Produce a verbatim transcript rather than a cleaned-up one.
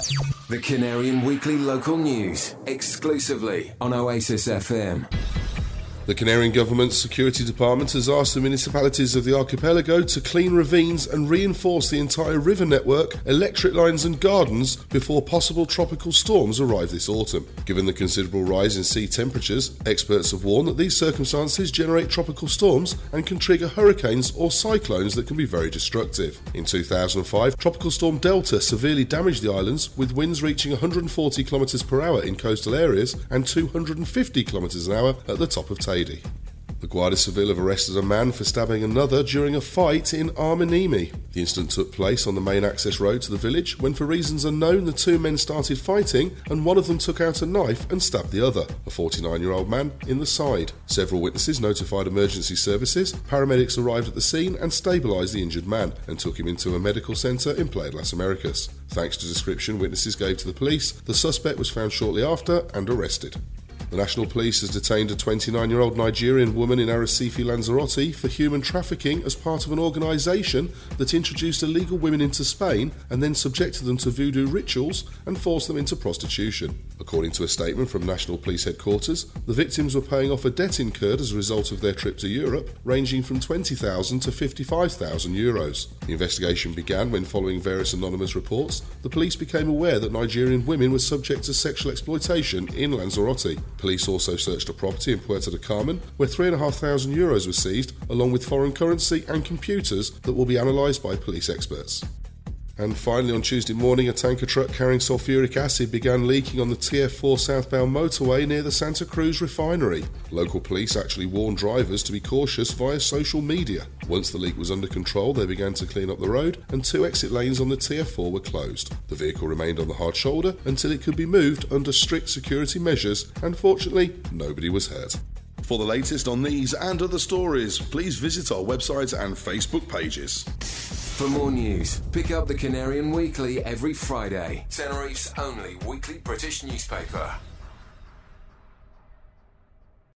The Canarian Weekly Local News, exclusively on Oasis F M. The Canarian Government's Security Department has asked the municipalities of the archipelago to clean ravines and reinforce the entire river network, electric lines and gardens before possible tropical storms arrive this autumn. Given the considerable rise in sea temperatures, experts have warned that these circumstances generate tropical storms and can trigger hurricanes or cyclones that can be very destructive. In two thousand five, Tropical Storm Delta severely damaged the islands, with winds reaching one hundred forty kilometres per hour in coastal areas and two hundred fifty kilometres an hour at the top of Tahiti. The Guardia Civil have arrested a man for stabbing another during a fight in Armanimi. The incident took place on the main access road to the village when, for reasons unknown, the two men started fighting and one of them took out a knife and stabbed the other, a forty-nine-year-old man, in the side. Several witnesses notified emergency services. Paramedics arrived at the scene and stabilised the injured man and took him into a medical centre in Playa Las Americas. Thanks to description witnesses gave to the police, the suspect was found shortly after and arrested. The National Police has detained a twenty-nine-year-old Nigerian woman in Arrecife, Lanzarote for human trafficking as part of an organisation that introduced illegal women into Spain and then subjected them to voodoo rituals and forced them into prostitution. According to a statement from National Police Headquarters, the victims were paying off a debt incurred as a result of their trip to Europe, ranging from twenty thousand to fifty-five thousand euros. The investigation began when, following various anonymous reports, the police became aware that Nigerian women were subject to sexual exploitation in Lanzarote. Police also searched a property in Puerto de Carmen, where three thousand five hundred euros were seized, along with foreign currency and computers that will be analysed by police experts. And finally, on Tuesday morning, a tanker truck carrying sulfuric acid began leaking on the T F four southbound motorway near the Santa Cruz refinery. Local police actually warned drivers to be cautious via social media. Once the leak was under control, they began to clean up the road and two exit lanes on the T F four were closed. The vehicle remained on the hard shoulder until it could be moved under strict security measures, and fortunately, nobody was hurt. For the latest on these and other stories, please visit our website and Facebook pages. For more news, pick up the Canarian Weekly every Friday, Tenerife's only weekly British newspaper.